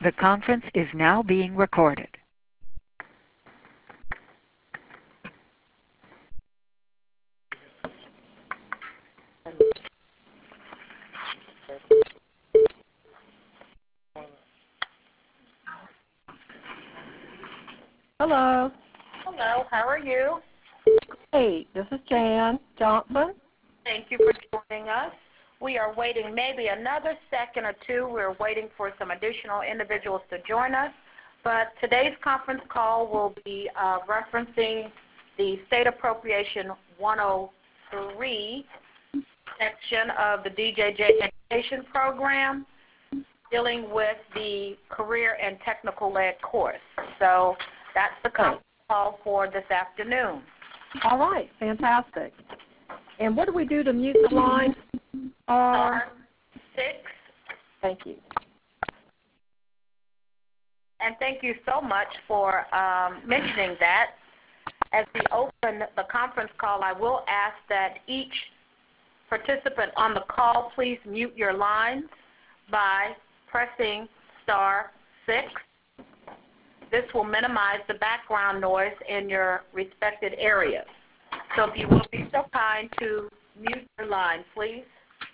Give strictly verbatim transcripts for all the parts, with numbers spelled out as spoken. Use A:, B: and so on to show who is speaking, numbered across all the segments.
A: The conference is now being recorded.
B: Hello.
C: Hello, how are you?
B: Hey, this is Jan Johnson.
C: Thank you for joining us. We are waiting maybe another second or two. We're waiting for some additional individuals to join us. But today's conference call will be uh, referencing the State Appropriation one oh three section of the D J J Education Program dealing with the Career and Technical Ed course. So that's the conference call for this afternoon.
B: All right, fantastic. And what do we do to mute the line? Uh,
C: Six.
B: Thank you.
C: And thank you so much for um, mentioning that. As we open the conference call, I will ask that each participant on the call please mute your lines by pressing star six. This will minimize the background noise in your respected areas. So if you will be so kind to mute your line, please.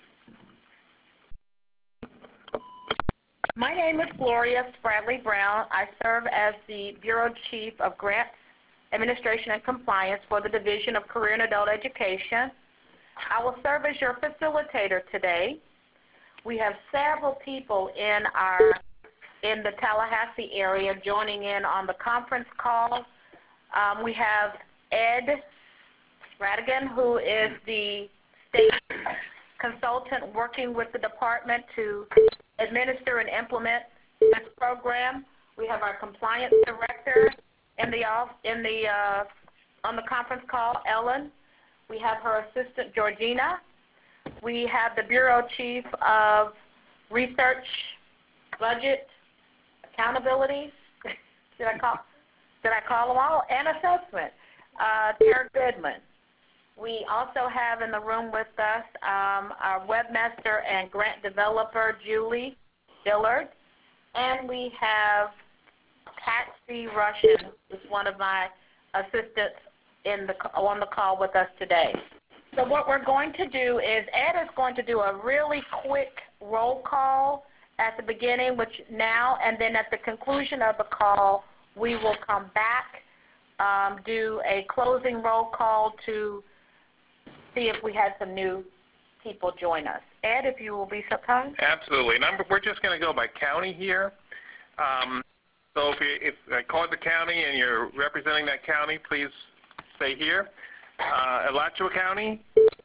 C: My name is Gloria Spradley Brown. I serve as the Bureau Chief of Grants, Administration, and Compliance for the Division of Career and Adult Education. I will serve as your facilitator today. We have several people in our in the Tallahassee area joining in on the conference call. Um, we have Ed Radigan, who is the state consultant working with the department to administer and implement this program. We have our compliance director in the in the uh, on the conference call, Ellen. We have her assistant, Georgina. We have the bureau chief of research, budget, accountability. did I call? Did I call them all? And assessment, uh, Tara Goodman. We also have in the room with us um, our webmaster and grant developer, Julie Dillard. And we have Patsy Russian, who's one of my assistants in the, on the call with us today. So what we're going to do is Ed is going to do a really quick roll call at the beginning, which now, and then at the conclusion of the call, we will come back, um, do a closing roll call to see if we had some new people join us. Ed, if you will be so kind.
D: Absolutely. And I'm, we're just going to go by county here. Um, so if, you, if I call it the county and you're representing that county, please stay here. Uh, Alachua County.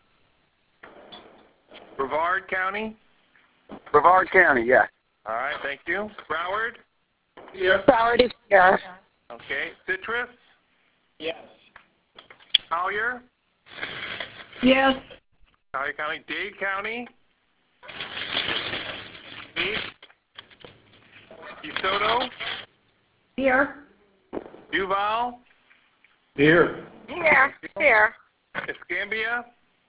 D: Brevard County.
E: Brevard County, yeah.
D: All right, thank you. Broward.
B: Yes. Broward is here.
D: Okay. Citrus.
E: Yes.
D: Collier.
B: Yes.
D: Collier County. Dade County. Dade. DeSoto.
B: Here.
D: Duval.
E: Here.
B: Here. Here.
D: Escambia.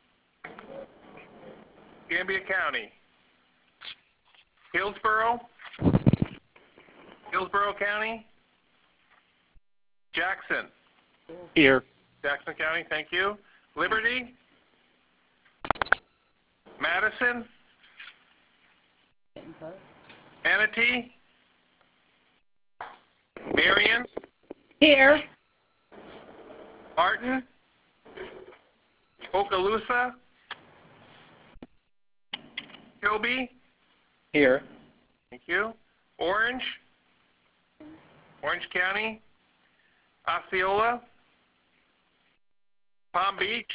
D: Escambia County. Hillsborough. Hillsborough County. Jackson.
E: Here.
D: Jackson County, thank you. Liberty. Madison. Manatee. Marion.
B: Here.
D: Martin. Okaloosa. Kilby.
E: Here.
D: Thank you. Orange. Orange County. Osceola. Palm Beach.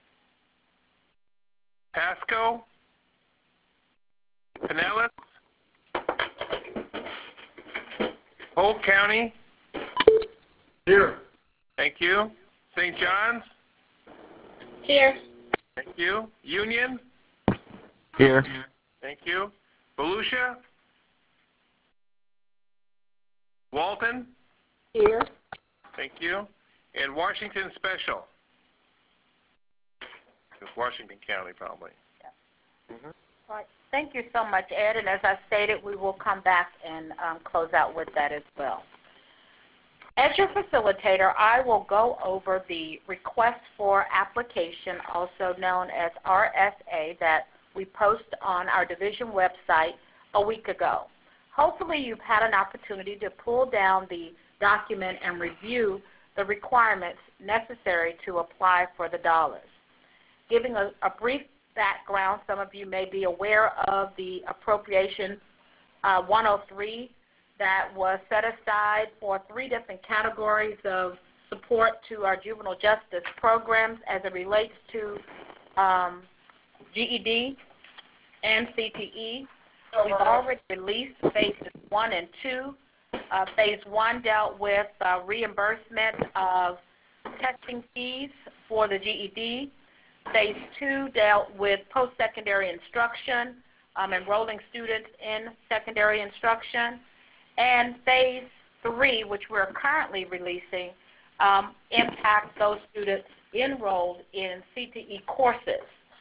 D: Pasco. Pinellas. Polk County.
E: Here.
D: Thank you. Saint John's.
B: Here.
D: Thank you. Union.
E: Here.
D: Thank you. Volusia. Walton.
B: Here.
D: Thank you. And Washington Special. It's Washington County, probably.
C: Yeah.
D: Mm-hmm.
C: Right. Thank you so much, Ed. And as I stated, we will come back and um, close out with that as well. As your facilitator, I will go over the request for application, also known as R S A, that we post on our division website a week ago. Hopefully you've had an opportunity to pull down the document and review the requirements necessary to apply for the dollars. Giving a, a brief background, some of you may be aware of the appropriation uh, one oh three that was set aside for three different categories of support to our juvenile justice programs as it relates to um, G E D and C T E. We've already released phases one and two. Uh, phase one dealt with uh, reimbursement of testing fees for the G E D. Phase two dealt with post-secondary instruction, um, enrolling students in secondary instruction. And phase three, which we're currently releasing, um, impacts those students enrolled in C T E courses.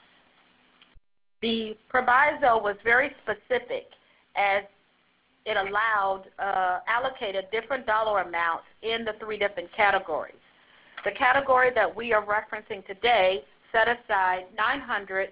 C: The proviso was very specific as it allowed, uh, allocated different dollar amounts in the three different categories. The category that we are referencing today set aside nine hundred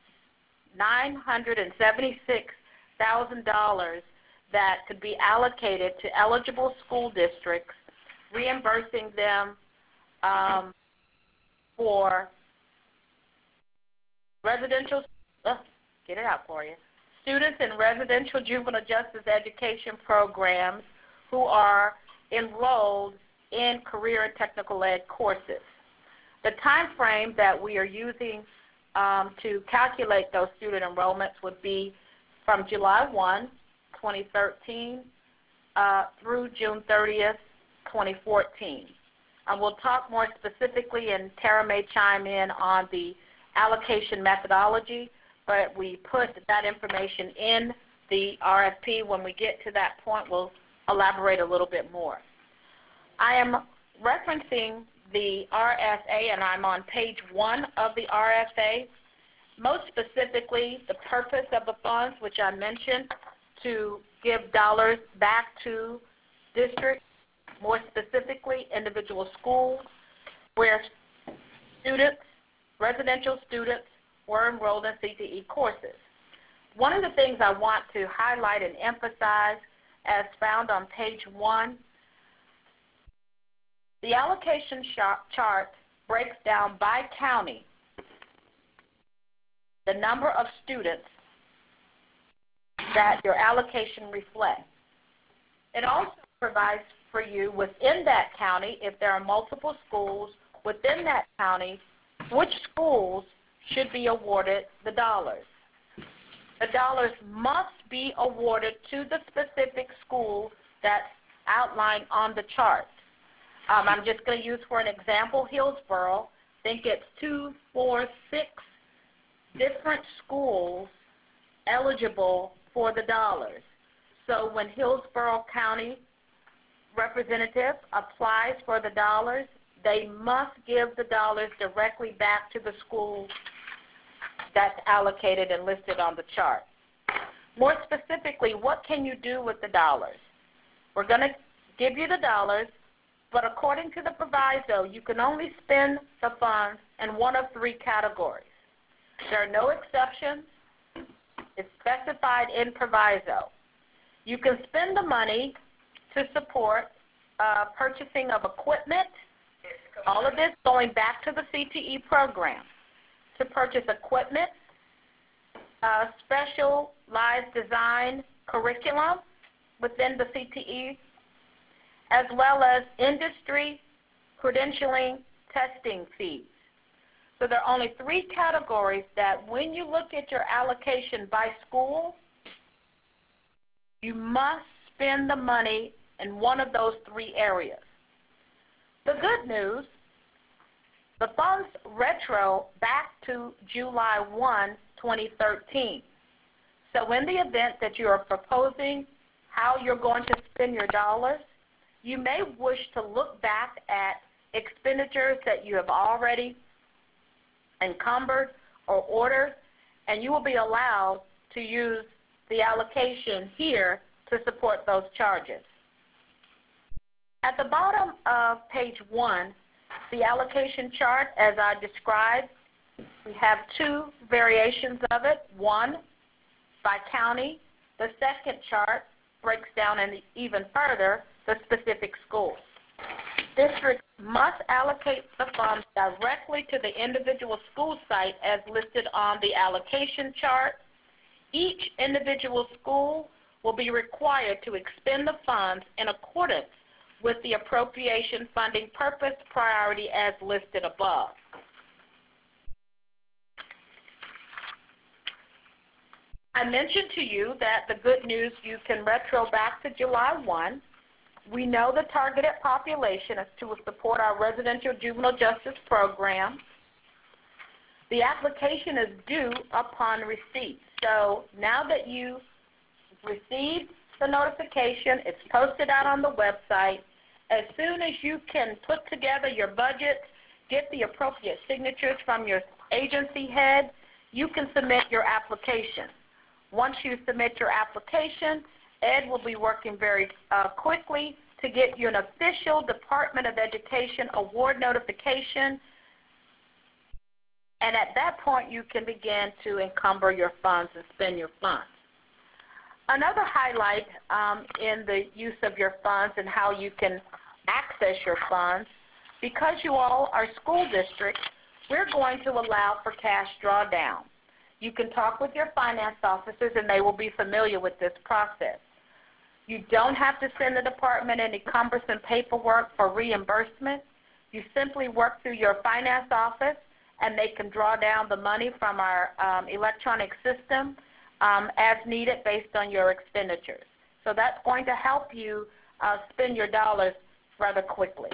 C: seventy-six thousand dollars that could be allocated to eligible school districts, reimbursing them um, for residential, uh, get it out for you, students in residential juvenile justice education programs who are enrolled in career and technical ed courses. The time frame that we are using um, to calculate those student enrollments would be from July first, twenty thirteen uh, through June thirtieth, twenty fourteen. And we'll talk more specifically, and Tara may chime in on the allocation methodology, but we put that information in the R F P. When we get to that point, we'll elaborate a little bit more. I am referencing the R S A, and I'm on page one of the R S A. Most specifically, the purpose of the funds, which I mentioned, to give dollars back to districts, more specifically individual schools, where students, residential students, were enrolled in C T E courses. One of the things I want to highlight and emphasize, as found on page one, the allocation chart breaks down by county the number of students that your allocation reflects. It also provides for you within that county, if there are multiple schools within that county, which schools should be awarded the dollars. The dollars must be awarded to the specific school that's outlined on the chart. Um, I'm just going to use for an example Hillsborough. I think it's two, four, six different schools eligible for the dollars. So when Hillsborough County representative applies for the dollars, they must give the dollars directly back to the school that's allocated and listed on the chart. More specifically, what can you do with the dollars? We're going to give you the dollars, but according to the proviso, you can only spend the funds in one of three categories. There are no exceptions. It's specified in proviso. You can spend the money to support uh, purchasing of equipment, all of this going back to the C T E program, to purchase equipment, uh, specialized design curriculum within the C T E, as well as industry credentialing testing fees. So there are only three categories that when you look at your allocation by school, you must spend the money in one of those three areas. The good news, the funds retro back to July first, twenty thirteen. So in the event that you are proposing how you're going to spend your dollars, you may wish to look back at expenditures that you have already encumbered or ordered, and you will be allowed to use the allocation here to support those charges. At the bottom of page one, the allocation chart, as I described, we have two variations of it, one by county. The second chart breaks down in even further the specific schools. Districts must allocate the funds directly to the individual school site as listed on the allocation chart. Each individual school will be required to expend the funds in accordance with the appropriation funding purpose priority as listed above. I mentioned to you that the good news, you can retro back to July first. We know the targeted population is to support our residential juvenile justice program. The application is due upon receipt. So now that you received the notification, it's posted out on the website. As soon as you can put together your budget, get the appropriate signatures from your agency head, you can submit your application. Once you submit your application, Ed will be working very uh, quickly to get you an official Department of Education award notification, and at that point you can begin to encumber your funds and spend your funds. Another highlight um, in the use of your funds and how you can access your funds, because you all are school districts, we're going to allow for cash drawdown. You can talk with your finance officers and they will be familiar with this process. You don't have to send the department any cumbersome paperwork for reimbursement. You simply work through your finance office and they can draw down the money from our um, electronic system um, as needed based on your expenditures. So that's going to help you uh, spend your dollars rather quickly.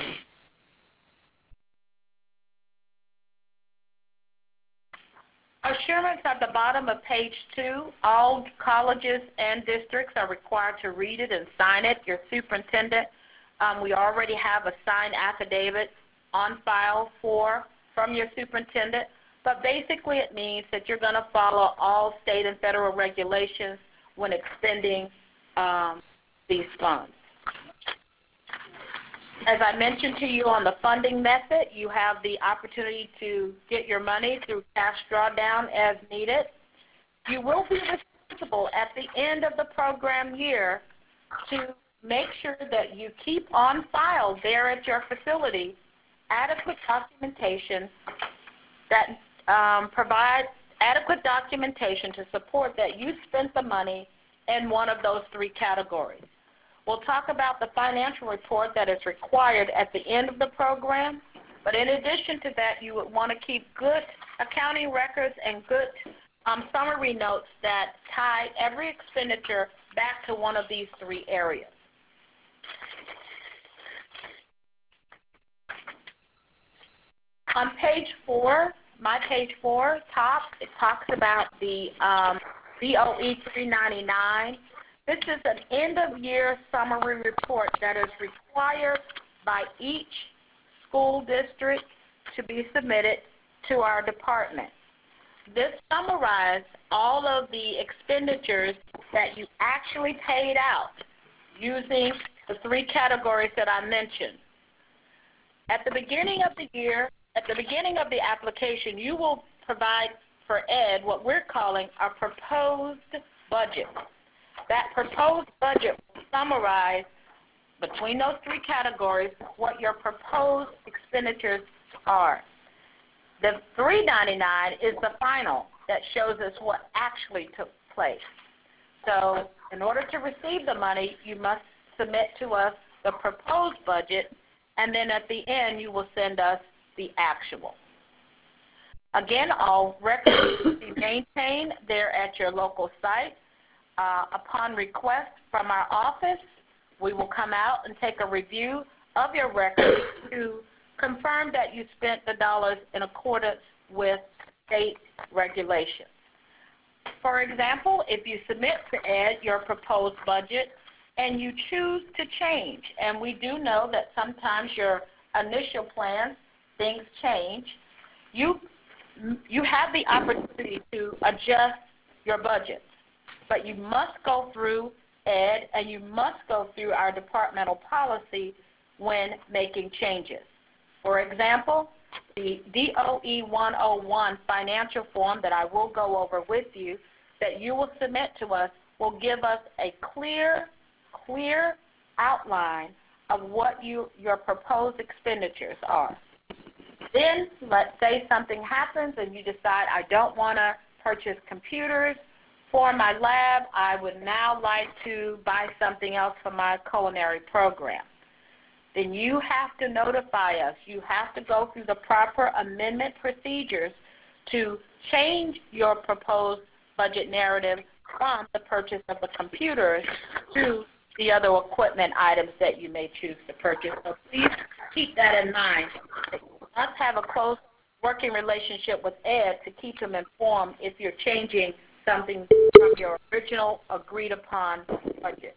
C: Assurance at the bottom of page two, all colleges and districts are required to read it and sign it. Your superintendent, um, we already have a signed affidavit on file for from your superintendent, but basically it means that you're going to follow all state and federal regulations when expending um, these funds. As I mentioned to you on the funding method, you have the opportunity to get your money through cash drawdown as needed. You will be responsible at the end of the program year to make sure that you keep on file there at your facility adequate documentation that um, provides adequate documentation to support that you spent the money in one of those three categories. We'll talk about the financial report that is required at the end of the program, but in addition to that, you would want to keep good accounting records and good um, summary notes that tie every expenditure back to one of these three areas. On page four, my page four, top, it talks about the um, B O E three ninety-nine. This is an end-of-year summary report that is required by each school district to be submitted to our department. This summarizes all of the expenditures that you actually paid out using the three categories that I mentioned. At the beginning of the year, at the beginning of the application, you will provide for Ed what we're calling a proposed budget. That proposed budget will summarize between those three categories what your proposed expenditures are. The three ninety-nine is the final that shows us what actually took place. So in order to receive the money, you must submit to us the proposed budget, and then at the end you will send us the actual. Again, all records will be maintained there at your local site. Uh, upon request from our office, we will come out and take a review of your records to confirm that you spent the dollars in accordance with state regulations. For example, if you submit to Ed your proposed budget and you choose to change, and we do know that sometimes your initial plans, things change, you, you have the opportunity to adjust your budget. but you must go through Ed and you must go through our departmental policy when making changes. For example, the D O E one oh one financial form that I will go over with you that you will submit to us will give us a clear, clear outline of what you, your proposed expenditures are. Then, let's say something happens and you decide, I don't want to purchase computers for my lab. I would now like to buy something else for my culinary program. Then you have to notify us. You have to go through the proper amendment procedures to change your proposed budget narrative from the purchase of the computers to the other equipment items that you may choose to purchase. So please keep that in mind. You must have a close working relationship with Ed to keep him informed if you're changing something from your original agreed upon budget.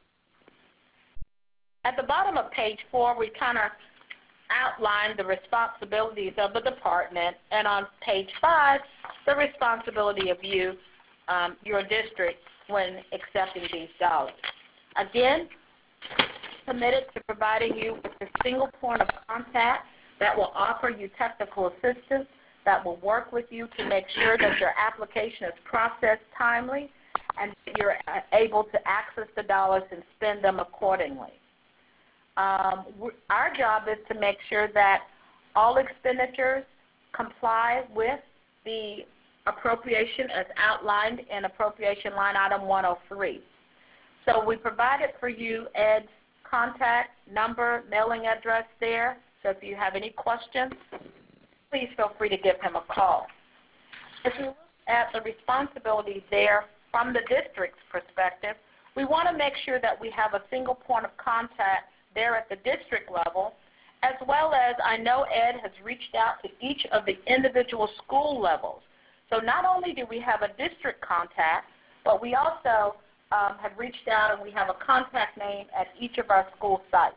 C: At the bottom of page four, we kind of outline the responsibilities of the department, and on page five, the responsibility of you, um, your district, when accepting these dollars. Again, committed to providing you with a single point of contact that will offer you technical assistance, that will work with you to make sure that your application is processed timely and you're able to access the dollars and spend them accordingly. Um, our job is to make sure that all expenditures comply with the appropriation as outlined in appropriation line item one oh three. So we provided for you Ed's contact number, mailing address there. So if you have any questions, please feel free to give him a call. If we look at the responsibilities there from the district's perspective, we want to make sure that we have a single point of contact there at the district level, as well as I know Ed has reached out to each of the individual school levels. So not only do we have a district contact, but we also um, have reached out and we have a contact name at each of our school sites.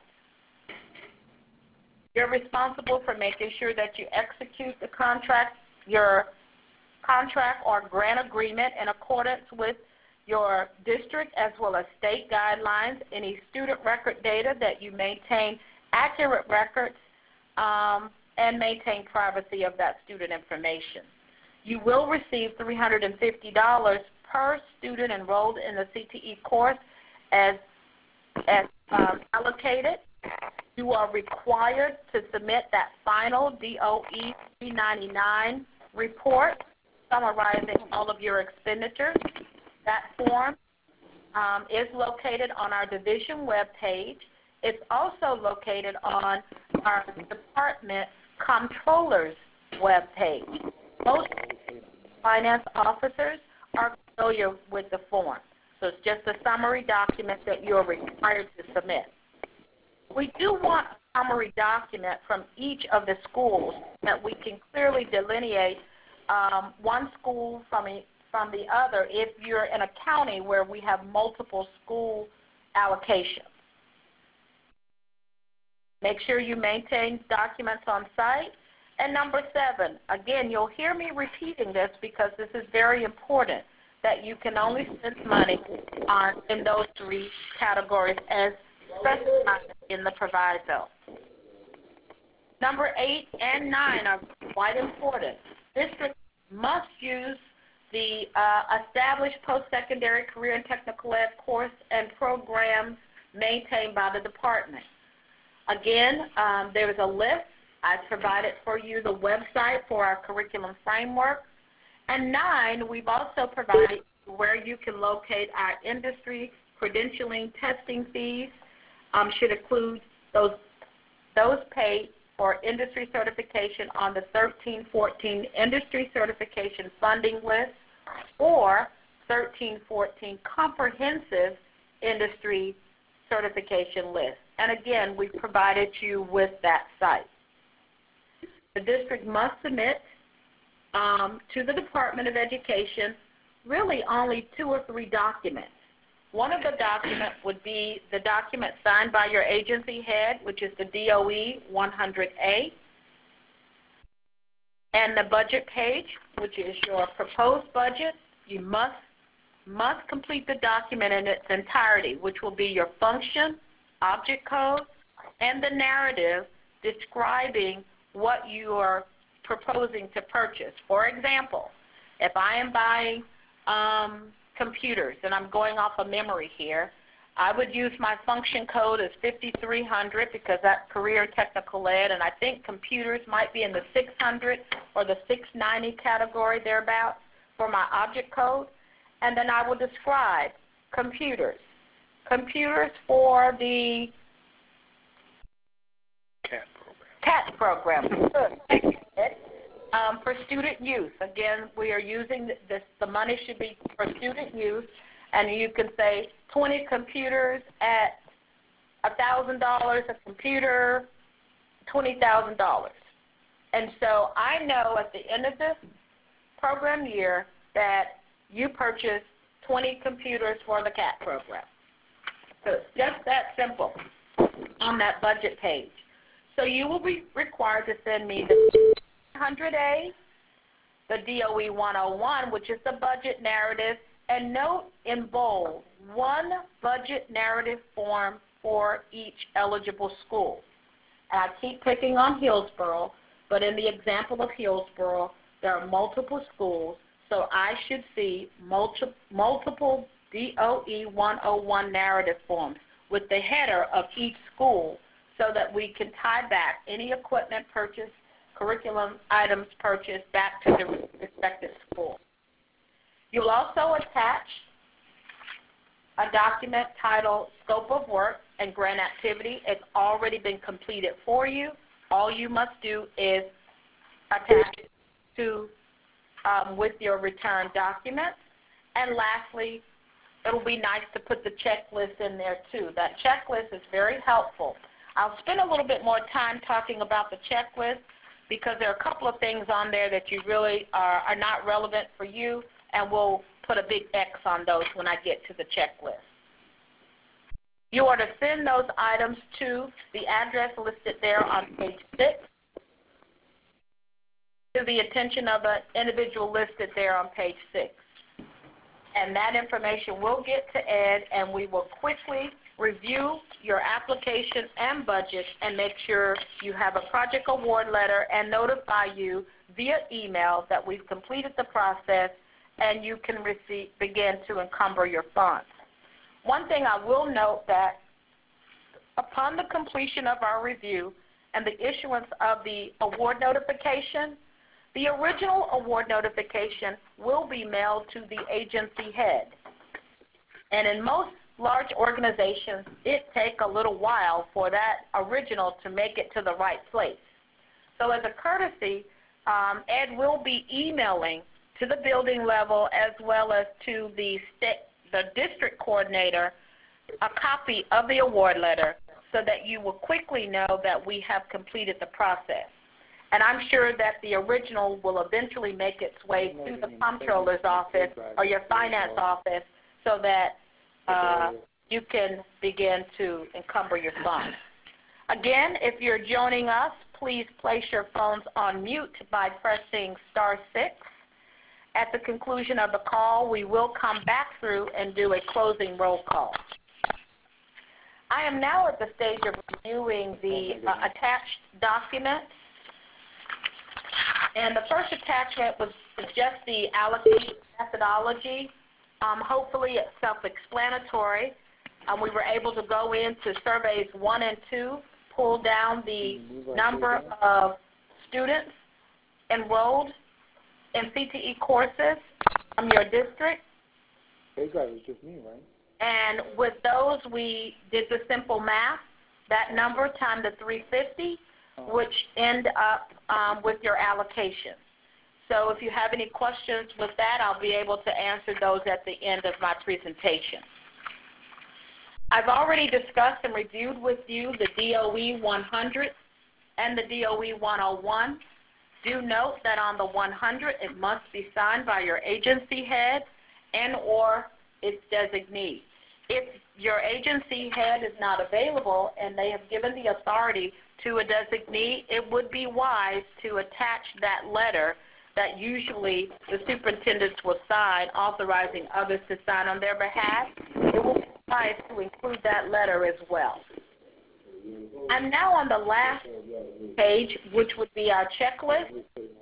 C: You're responsible for making sure that you execute the contract, your contract or grant agreement in accordance with your district as well as state guidelines, any student record data that you maintain accurate records um, and maintain privacy of that student information. You will receive three hundred fifty dollars per student enrolled in the C T E course as, as um, allocated. You are required to submit that final D O E three ninety-nine report summarizing all of your expenditures. That form um, is located on our division webpage. It's also located on our department controller's webpage. Most finance officers are familiar with the form, so it's just a summary document that you're required to submit. We do want a summary document from each of the schools that we can clearly delineate um, one school from, a, from the other if you're in a county where we have multiple school allocations. Make sure you maintain documents on site. And number seven, again, you'll hear me repeating this because this is very important, that you can only spend money on in those three categories as specified in the proviso. Number eight and nine are quite important. Districts must use the uh, established post-secondary career and technical ed course and programs maintained by the department. Again, um, there is a list. I've provided for you the website for our curriculum framework. And nine, we've also provided where you can locate our industry credentialing testing fees. Um, should include those, those paid for industry certification on the thirteen fourteen industry certification funding list or thirteen fourteen comprehensive industry certification list. And again, we provided you with that site. The district must submit um, to the Department of Education really only two or three documents. One of the documents would be the document signed by your agency head, which is the D O E one hundred A, and the budget page, which is your proposed budget. You must must complete the document in its entirety, which will be your function, object code, and the narrative describing what you are proposing to purchase. For example, if I am buying um, computers, and I'm going off of memory here, I would use my function code as fifty-three hundred because that's career technical ed, and I think computers might be in the six hundred or the six ninety category thereabouts for my object code. And then I will describe computers. Computers for the CAT program. Um, for student use. Again, we are using this, the money should be for student use, and you can say twenty computers at one thousand dollars a computer, twenty thousand dollars. And so I know at the end of this program year that you purchased twenty computers for the CAT program. So it's just that simple on that budget page. So you will be required to send me the one hundred A, the D O E one oh one, which is the budget narrative, and note in bold, one budget narrative form for each eligible school. And I keep picking on Hillsborough, but in the example of Hillsborough, there are multiple schools, so I should see multi multiple D O E one oh one narrative forms with the header of each school so that we can tie back any equipment purchased, curriculum items purchased back to the respective school. You'll also attach a document titled Scope of Work and Grant Activity. It's already been completed for you. All you must do is attach it to um, with your return document. And lastly, it'll be nice to put the checklist in there too. That checklist is very helpful. I'll spend a little bit more time talking about the checklist because there are a couple of things on there that you really are, are not relevant for you, and we'll put a big X on those when I get to the checklist. You are to send those items to the address listed there on page six, to the attention of an individual listed there on page six. And that information will get to Ed, and we will quickly review your application and budget and make sure you have a project award letter and notify you via email that we've completed the process and you can receive, begin to encumber your funds. One thing I will note that upon the completion of our review and the issuance of the award notification, the original award notification will be mailed to the agency head. And in most large organizations, it takes a little while for that original to make it to the right place. So as a courtesy, um, Ed will be emailing to the building level as well as to the, state, the district coordinator a copy of the award letter so that you will quickly know that we have completed the process. And I'm sure that the original will eventually make its way to the comptroller's office or your finance office so that uh, you can begin to encumber your funds. Again, if you're joining us, please place your phones on mute by pressing star six. At the conclusion of the call, we will come back through and do a closing roll call. I am now at the stage of reviewing the uh, attached documents. And the first attachment was just the allocation methodology. Um, hopefully it's self-explanatory. Um, we were able to go into surveys one and two, pull down the number of students enrolled in C T E courses from your district.
E: Hey guys, it's just me, right?
C: And with those, we did the simple math, that number times the three hundred fifty, which end up um, with your allocation. So if you have any questions with that, I'll be able to answer those at the end of my presentation. I've already discussed and reviewed with you the D O E one hundred and the D O E one oh one. Do note that on the one hundred, it must be signed by your agency head and or its designee. If your agency head is not available and they have given the authority to a designee, it would be wise to attach that letter that usually the superintendents will sign, authorizing others to sign on their behalf. It will be nice to include that letter as well. I'm now on the last page, which would be our checklist.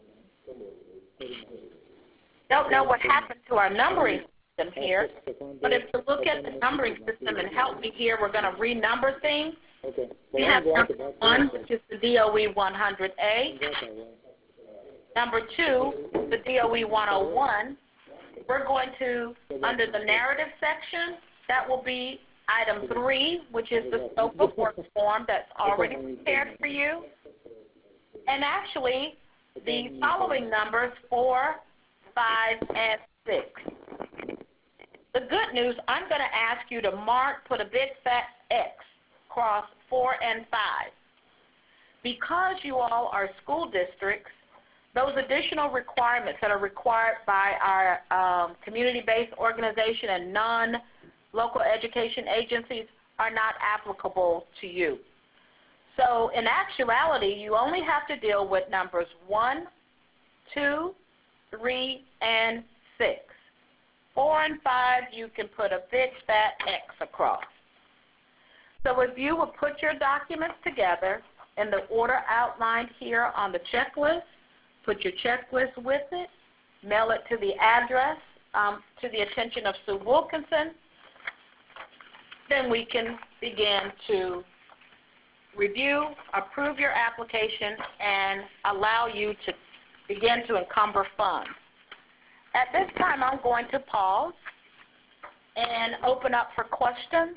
C: Don't know what happened to our numbering system here, but if you look at the numbering system and help me here, we're going to renumber things. We have number one, which is the D O E one hundred A. Number two, the D O E one oh one. We're going to, under the narrative section, that will be item three, which is the scope of work form that's already prepared for you. And actually, the following numbers, four, five, and six. The good news, I'm going to ask you to mark, put a big fat X across four and five. Because you all are school districts, those additional requirements that are required by our um, community-based organization and non-local education agencies are not applicable to you. So in actuality, you only have to deal with numbers one, two, three, and six. Four and five, you can put a big fat X across. So if you will put your documents together in the order outlined here on the checklist, put your checklist with it, mail it to the address, um, to the attention of Sue Wilkinson, then we can begin to review, approve your application, and allow you to begin to encumber funds. At this time, I'm going to pause and open up for questions.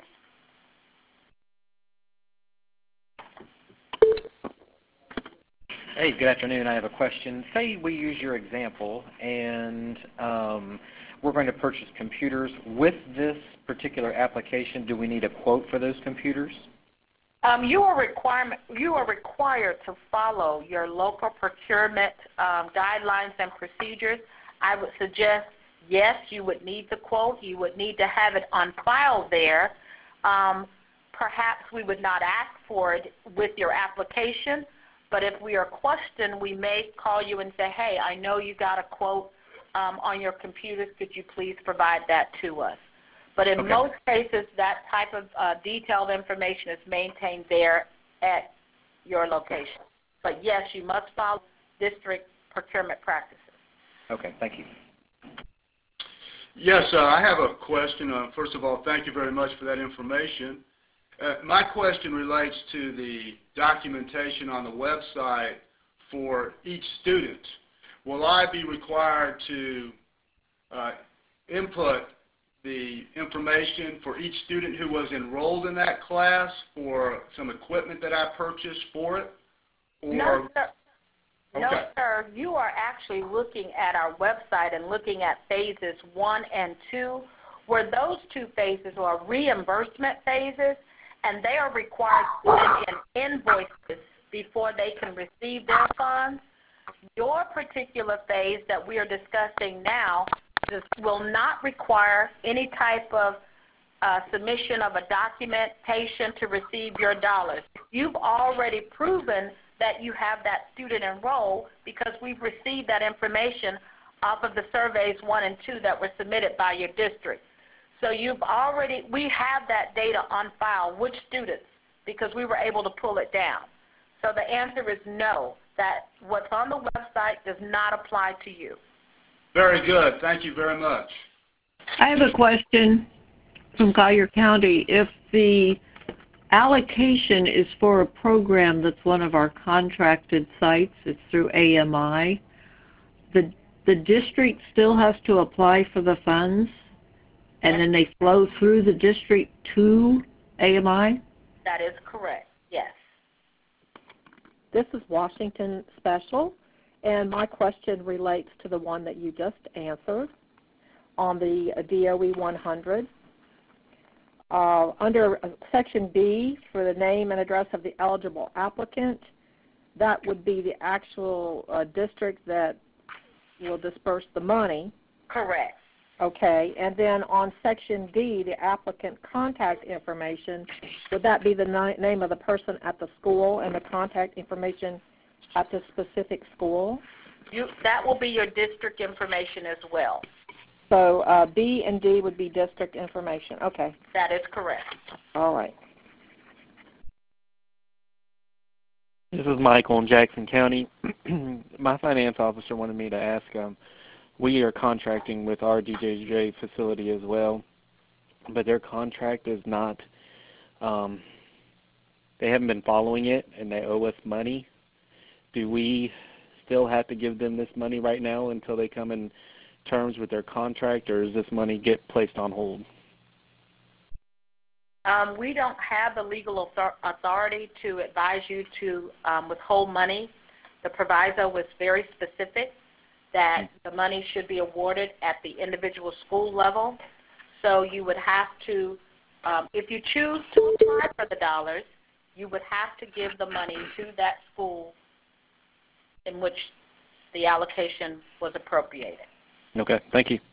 F: Hey, good afternoon. I have a question. Say we use your example, and um, we're going to purchase computers. With this particular application, do we need a quote for those computers?
C: Um, you, are requirement, you are required to follow your local procurement um, guidelines and procedures. I would suggest, yes, you would need the quote. You would need to have it on file there. Um, perhaps we would not ask for it with your application, but if we are questioned, we may call you and say, hey, I know you got a quote um, on your computers. Could you please provide that to us? But in
F: okay.
C: most cases, that type of uh, detailed information is maintained there at your location. But, yes, you must follow district procurement practices.
F: Okay, thank you.
G: Yes, uh, I have a question. Uh, first of all, thank you very much for that information. Uh, my question relates to the documentation on the website for each student. Will I be required to uh, input the information for each student who was enrolled in that class for some equipment that I purchased for it? Or,
C: no, sir.
G: Okay.
C: No, sir. You are actually looking at our website and looking at phases one and two, where those two phases are reimbursement phases, and they are required to send in invoices before they can receive their funds. Your particular phase that we are discussing now this will not require any type of uh, submission of a documentation to receive your dollars. You've already proven that you have that student enrolled because we've received that information off of the surveys one and two that were submitted by your district. So you've already, we have that data on file, which students, because we were able to pull it down. So the answer is no, that what's on the website does not apply to you.
G: Very good. Thank you very much.
B: I have a question from Collier County. If the allocation is for a program that's one of our contracted sites, it's through A M I, the, the district still has to apply for the funds, and then they flow through the district to A M I?
C: That is correct, yes.
B: This is Washington Special, and my question relates to the one that you just answered on the D O E one hundred. Uh, under Section B, for the name and address of the eligible applicant, that would be the actual uh, district that will disperse the money.
C: Correct.
B: Okay, and then on Section D, the applicant contact information, would that be the ni- name of the person at the school and the contact information at the specific school?
C: You, that will be your district information as well.
B: So uh, B and D would be district information. Okay.
C: That is correct.
B: All right.
H: This is Michael in Jackson County. My finance officer wanted me to ask, um, we are contracting with our D J J facility as well, but their contract is not, um, they haven't been following it, and they owe us money. Do we still have to give them this money right now until they come in terms with their contract, or does this money get placed on hold?
C: Um, we don't have the legal authority to advise you to um, withhold money. The proviso was very specific that the money should be awarded at the individual school level. So you would have to, um, if you choose to apply for the dollars, you would have to give the money to that school in which the allocation was appropriated.
H: Okay, thank you.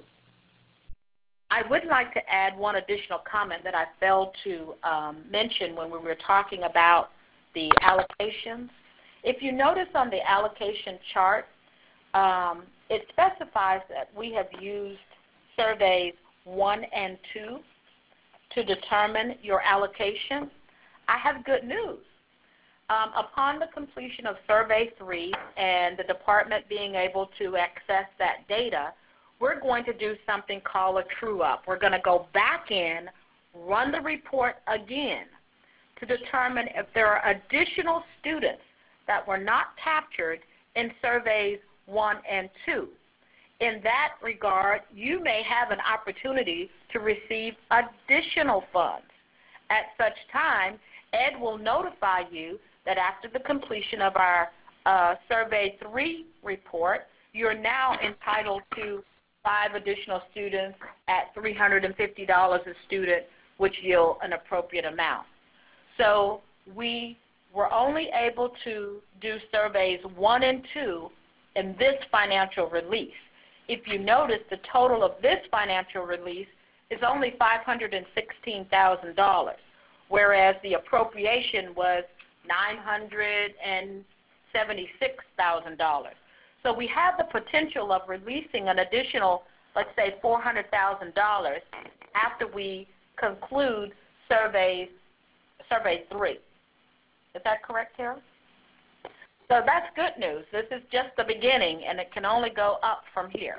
C: I would like to add one additional comment that I failed to um, mention when we were talking about the allocations. If you notice on the allocation chart, um, it specifies that we have used surveys one and two to determine your allocation. I have good news. Um, upon the completion of survey three and the department being able to access that data, we're going to do something called a true-up. We're going to go back in, run the report again to determine if there are additional students that were not captured in surveys one and two. In that regard, you may have an opportunity to receive additional funds. At such time, Ed will notify you that after the completion of our uh, survey three report, you're now entitled to five additional students at three hundred fifty dollars a student, which yield an appropriate amount. So we were only able to do surveys one and two in this financial release. If you notice, the total of this financial release is only five hundred sixteen thousand dollars, whereas the appropriation was nine hundred seventy-six thousand dollars. So we have the potential of releasing an additional, let's say, four hundred thousand dollars after we conclude surveys, survey three. Is that correct, Carol? So that's good news. This is just the beginning, and it can only go up from here.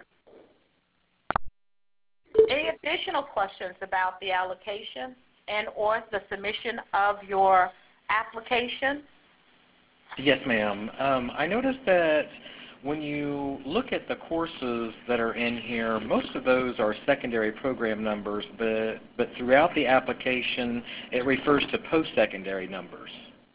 C: Any additional questions about the allocation and or the submission of your application?
F: Yes, ma'am. Um, I noticed that when you look at the courses that are in here, most of those are secondary program numbers, but, but throughout the application, it refers to post-secondary numbers.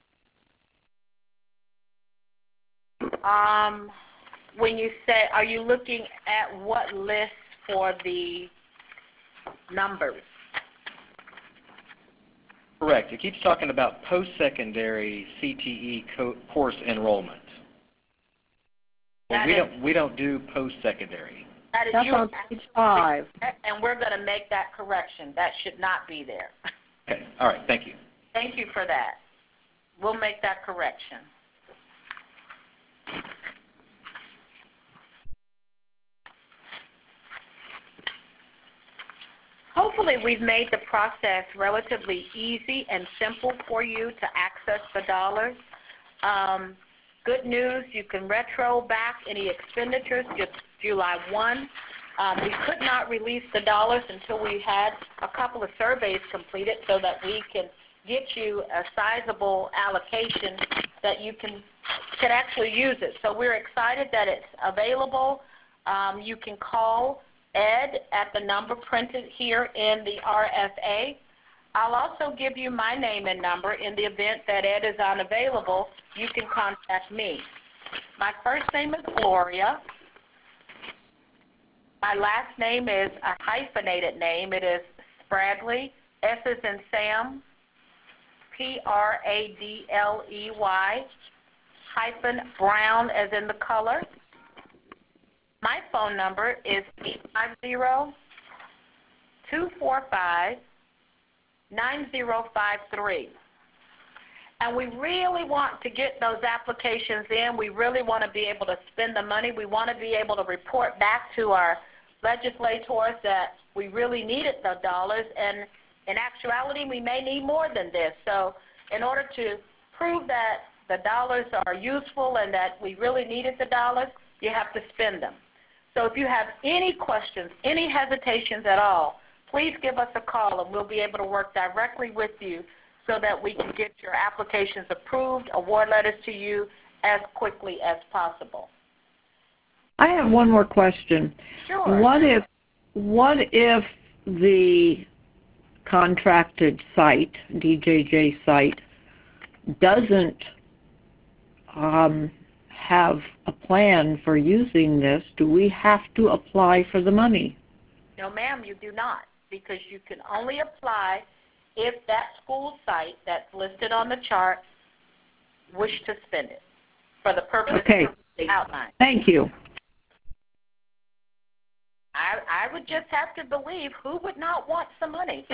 C: Um, when you say, are you looking at what list for the numbers?
F: Correct. It keeps talking about post-secondary C T E co course enrollment. Well, we don't we don't do post-secondary.
C: That is
B: That's
C: your,
B: on page five.
C: and we're going to make that correction. That should not be there.
F: Okay. All right. Thank you.
C: Thank you for that. We'll make that correction. Hopefully we've made the process relatively easy and simple for you to access the dollars. Um, good news, you can retro back any expenditures just July first. Um, we could not release the dollars until we had a couple of surveys completed so that we can get you a sizable allocation that you can, can actually use it. So we're excited that it's available. Um, you can call Ed at the number printed here in the R F A. I'll also give you my name and number in the event that Ed is unavailable. You can contact me. My first name is Gloria. My last name is a hyphenated name. It is Spradley, S as in Sam, P R A D L E Y, hyphen Brown as in the color. My phone number is eight five zero, two four five, nine zero five three. And we really want to get those applications in. We really want to be able to spend the money. We want to be able to report back to our legislators that we really needed the dollars, and in actuality, we may need more than this. So in order to prove that the dollars are useful and that we really needed the dollars, you have to spend them. So if you have any questions, any hesitations at all, please give us a call and we'll be able to work directly with you so that we can get your applications approved, award letters to you as quickly as possible.
B: I have one more question.
C: Sure.
B: What if, what if the contracted site, D J J site, doesn't um, have a plan for using this? Do we have to apply for the money?
C: No, ma'am, you do not, because you can only apply if that school site that's listed on the chart wish to spend it for the purpose
B: Okay.
C: outlined.
B: Thank you.
C: I, I would just have to believe who would not want some money.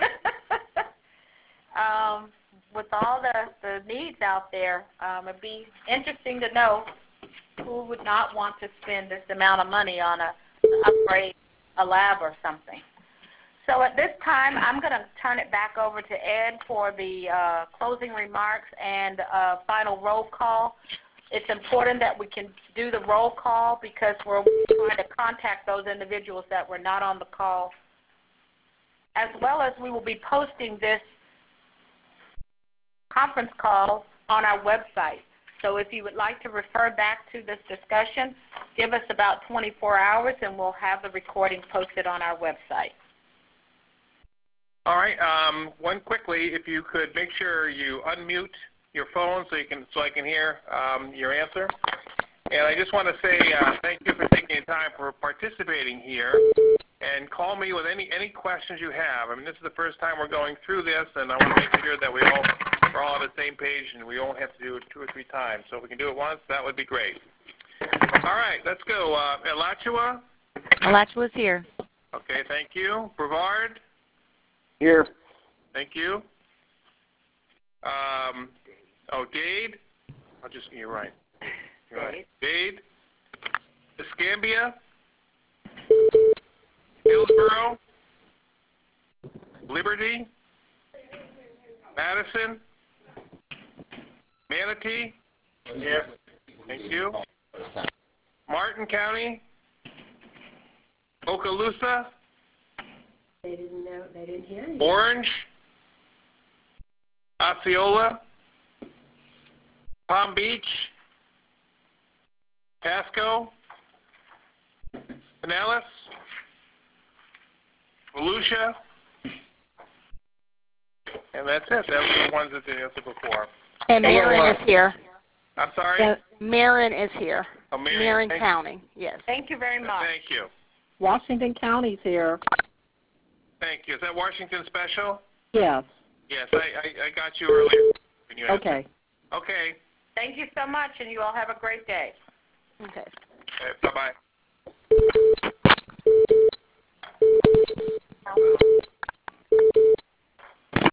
C: um, with all the, the needs out there, um, it'd be interesting to know who would not want to spend this amount of money on a upgrade, a lab or something. So at this time, I'm going to turn it back over to Ed for the uh, closing remarks and uh, final roll call. It's important that we can do the roll call because we're trying to contact those individuals that were not on the call, as well as we will be posting this conference call on our website. So if you would like to refer back to this discussion, give us about twenty-four hours and we'll have the recording posted on our website.
D: All right. Um, one quickly, if you could make sure you unmute your phone so you can so I can hear um, your answer. And I just want to say uh, thank you for taking the time for participating here. And call me with any any questions you have. I mean, this is the first time we're going through this, and I want to make sure that we all we're all on the same page and we won't have to do it two or three times. So if we can do it once, that would be great. All right, let's go. Uh, Alachua?
A: Alachua's here.
D: Okay, thank you. Brevard?
E: Here.
D: Thank you. Um, oh, Dade? I'll just, you're right. You're right. Dade? Escambia? Hillsborough? Liberty? Madison? Manatee? Here. Thank you. Martin County? Okaloosa?
I: They didn't know. They didn't hear you.
D: Orange? Osceola? Palm Beach? Pasco? Pinellas? Volusia? And that's it. That was the ones that didn't answer before.
J: And Marion is here.
D: I'm sorry?
J: Yeah, Marion is here.
D: Oh, Marion.
J: Marion
D: Thank
J: County, yes.
C: Thank you very much.
D: Thank you.
B: Washington County's here.
D: Thank you. Is that Washington Special?
B: Yes.
D: Yes, I, I, I got you earlier. When you
B: Okay.
D: Okay.
C: Thank you so much, and you all have a great day.
J: Okay.